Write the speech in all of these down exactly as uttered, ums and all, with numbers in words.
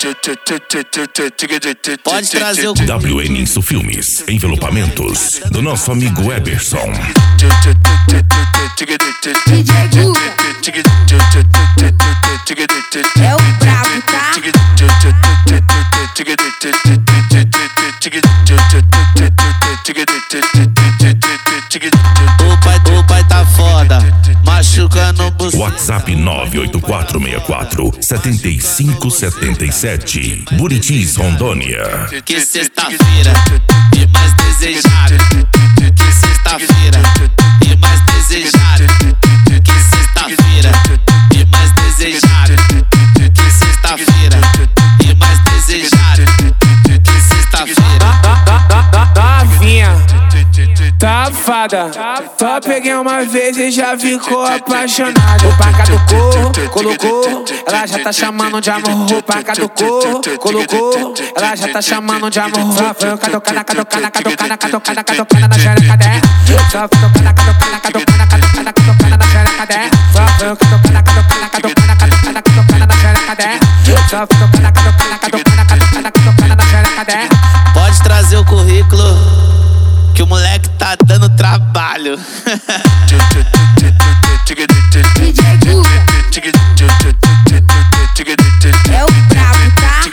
Pode trazer o W M Isso Filmes, envelopamentos do nosso amigo Eberson. D J Guga é o brabo, tá? O pai, o pai tá foda, machucando o buceta. WhatsApp nove oito quatro seis quatro sete cinco sete sete. Buritis, Rondônia. Que sexta-feira e mais desejado. Que sexta-feira e mais desejado. Que sexta-feira e mais desejado. Que sexta-feira e mais desejado. Que sexta-feira. Novinha, safada, só peguei uma vez e já ficou apaixonada. O paca do corro, colocou, ela já tá chamando de amor. O paca do corro, colocou, ela já tá chamando de amor. Só foi caducana, caducana, caducana, caducana, caducana na xereca dela. Só foi caducana, caducana, caducana, caducana, caducana na xereca dela. Só foi caducana, caducana, caducana, caducana, caducana na xereca dela. Só foi caducana, caducana, caducana, caducana, caducana na xereca dela. Pode trazer o currículo, que o moleque tá dando trabalho. D J Guga é o brabo, tá?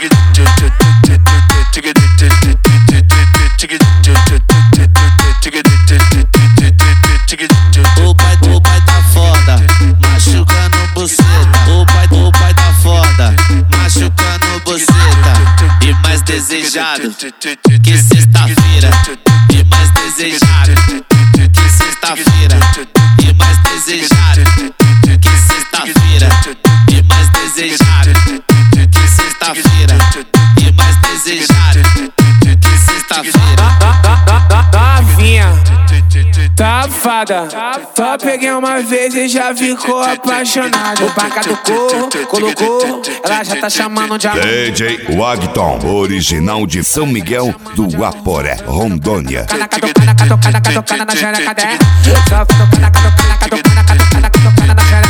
O pai, o pai tá foda, machucando o buceta. O pai, o pai tá foda, machucando o buceta. E mais desejado que sexta-feira. E mais desejado que sexta-feira. E mais desejado que sexta-feira. E mais desejado que sexta-feira. E mais desejado que sexta-feira. Novinha, safada, só peguei uma vez e já ficou apaixonada. O paca do corro, colocou, ela já tá chamando de amor. D J Wagton, original de São Miguel do Guaporé, Rondônia. Caducana, caducana, caducana, caducana na xereca dela. Só foi caducana, caducana, caducana, caducana, caducana na xereca